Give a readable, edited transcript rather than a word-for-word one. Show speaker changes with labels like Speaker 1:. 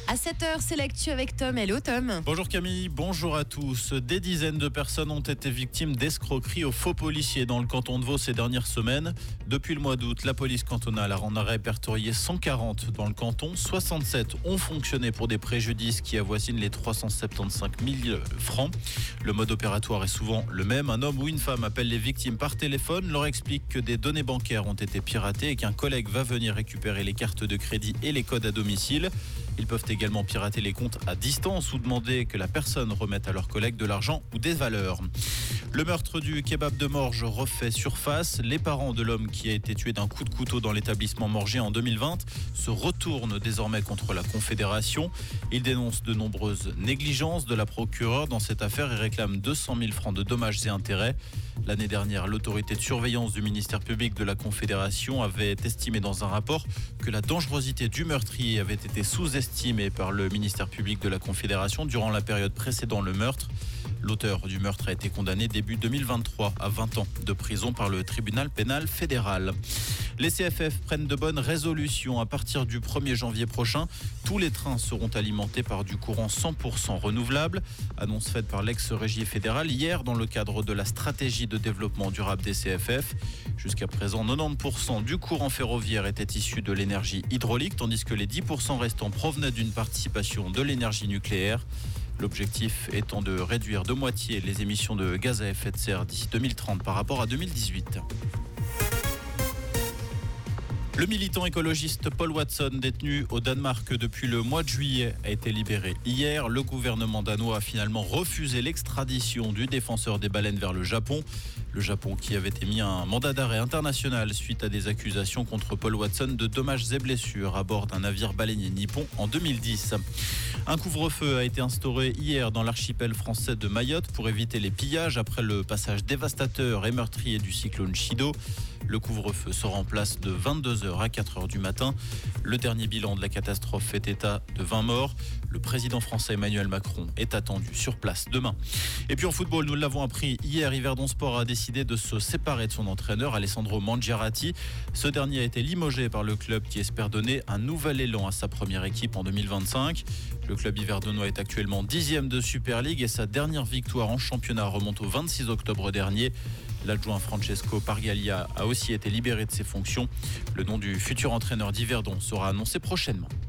Speaker 1: À 7h, c'est l'actu avec Tom. Hello Tom.
Speaker 2: Bonjour Camille, bonjour à tous. Des dizaines de personnes ont été victimes d'escroqueries aux faux policiers dans le canton de Vaud ces dernières semaines. Depuis le mois d'août, la police cantonale en a répertorié 140 dans le canton. 67 ont fonctionné pour des préjudices qui avoisinent les 375 000 francs. Le mode opératoire est souvent le même. Un homme ou une femme appelle les victimes par téléphone, leur explique que des données bancaires ont été piratées et qu'un collègue va venir récupérer les cartes de crédit et les codes à domicile. Ils peuvent également pirater les comptes à distance ou demander que la personne remette à leur collègue de l'argent ou des valeurs. Le meurtre du kebab de Morges refait surface. Les parents de l'homme qui a été tué d'un coup de couteau dans l'établissement morgien en 2020 se retournent désormais contre la Confédération. Ils dénoncent de nombreuses négligences de la procureure dans cette affaire et réclament 200 000 francs de dommages et intérêts. L'année dernière, l'autorité de surveillance du ministère public de la Confédération avait estimé dans un rapport que la dangerosité du meurtrier avait été sous-estimée par le ministère public de la Confédération durant la période précédant le meurtre. L'auteur du meurtre a été condamné début 2023 à 20 ans de prison par le tribunal pénal fédéral. Les CFF prennent de bonnes résolutions. À partir du 1er janvier prochain, tous les trains seront alimentés par du courant 100% renouvelable. Annonce faite par l'ex-régie fédéral hier dans le cadre de la stratégie de développement durable des CFF. Jusqu'à présent, 90% du courant ferroviaire était issu de l'énergie hydraulique, tandis que les 10% restants provenaient d'une participation de l'énergie nucléaire. L'objectif étant de réduire de moitié les émissions de gaz à effet de serre d'ici 2030 par rapport à 2018. Le militant écologiste Paul Watson, détenu au Danemark depuis le mois de juillet, a été libéré hier. Le gouvernement danois a finalement refusé l'extradition du défenseur des baleines vers le Japon. Le Japon qui avait émis un mandat d'arrêt international suite à des accusations contre Paul Watson de dommages et blessures à bord d'un navire baleinier nippon en 2010. Un couvre-feu a été instauré hier dans l'archipel français de Mayotte pour éviter les pillages après le passage dévastateur et meurtrier du cyclone Chido. Le couvre-feu sera en place de 22h à 4h du matin. Le dernier bilan de la catastrophe fait état de 20 morts. Le président français Emmanuel Macron est attendu sur place demain. Et puis en football, nous l'avons appris hier, Yverdon Sport a décidé de se séparer de son entraîneur Alessandro Mangiarati. Ce dernier a été limogé par le club qui espère donner un nouvel élan à sa première équipe en 2025. Le club yverdonnois est actuellement 10e de Super League et sa dernière victoire en championnat remonte au 26 octobre dernier. L'adjoint Francesco Pargaglia a aussi été libéré de ses fonctions. Le nom du futur entraîneur d'Yverdon sera annoncé prochainement.